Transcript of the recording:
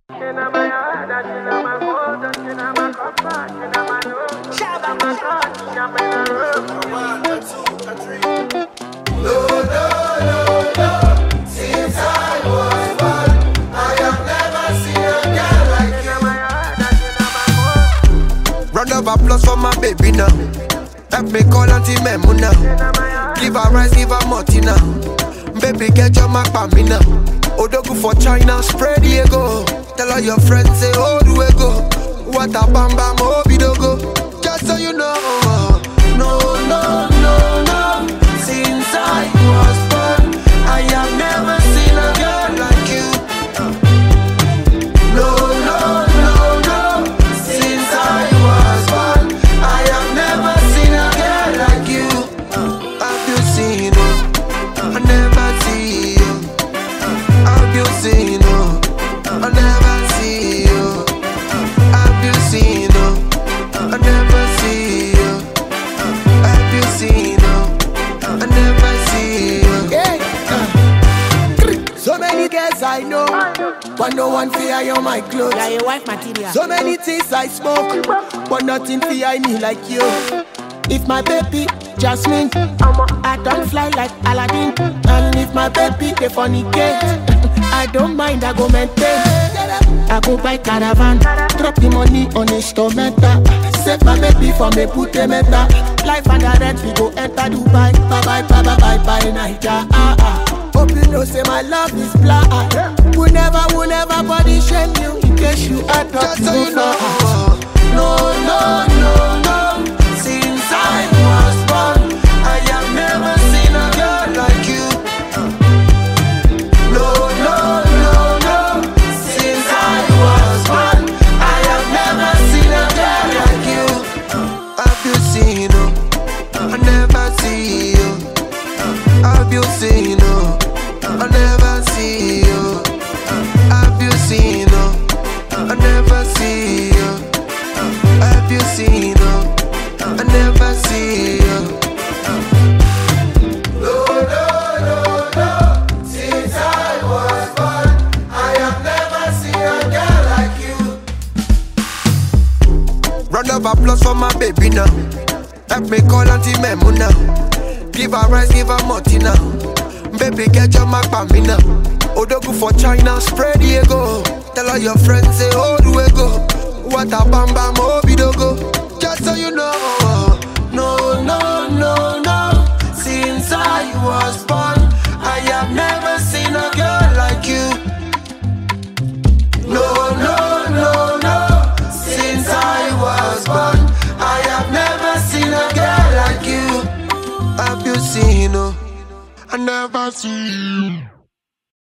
Round of applause for my baby now. Help me call Auntie Memuna. Give her rice, give her Martina. Baby, get your mark for me now. Odogu for China, spread the ego. Tell all your friends, say, oh, do we go? What a bam bam, oh, bidogo. Just so you know, no, no, no, no. Since I was born, I have never seen a girl like you. No, no, no, no. Since I was born, I have never seen a girl like you. Have you seen her? I never see you. Have you seen her? I never see you. Have you seen her? I never see you. Have you seen her? I never see you. Yeah. So many girls I know, but no one fear you my clothes. Yeah, your wife material. So many things I smoke, but nothing fear me like you. If my baby Jasmine, I don't fly like Aladdin. And if my baby the funny gate, I don't mind, I go maintain. I go buy caravan, drop the money on instrumental. Save my baby from a pute meta. Life and the rent, we go enter Dubai. Bye bye, bye bye, bye bye, Naija. Hope you know, say my love is blind. We never body shame you. In case you are Just so you talking know, no, no, no, no. Since I was born, I have never seen a girl like you. No, no, no, no. Since I was born, I have never seen a girl like you. Have you seen her? I never see you. Have you seen her? I never see you. Have you seen her? I never see you. Have you seen her? I never see you. No, no, no, no. Since I was born, I have never seen a girl like you. Round of applause for my baby now. Help me call Auntie Memuna. Give her rice, give her Martina. Baby, get your mark for me now. Odogu for China, spread the ego. Tell all your friends, say, oh, do we go? What a bam bam, oh, bidogo. Just so you know, no, no, no, no. Since I was born, I have never seen a girl like you. No, no, no, no. Since I was born, I have never seen a girl like you. Have you seen her? I never see you.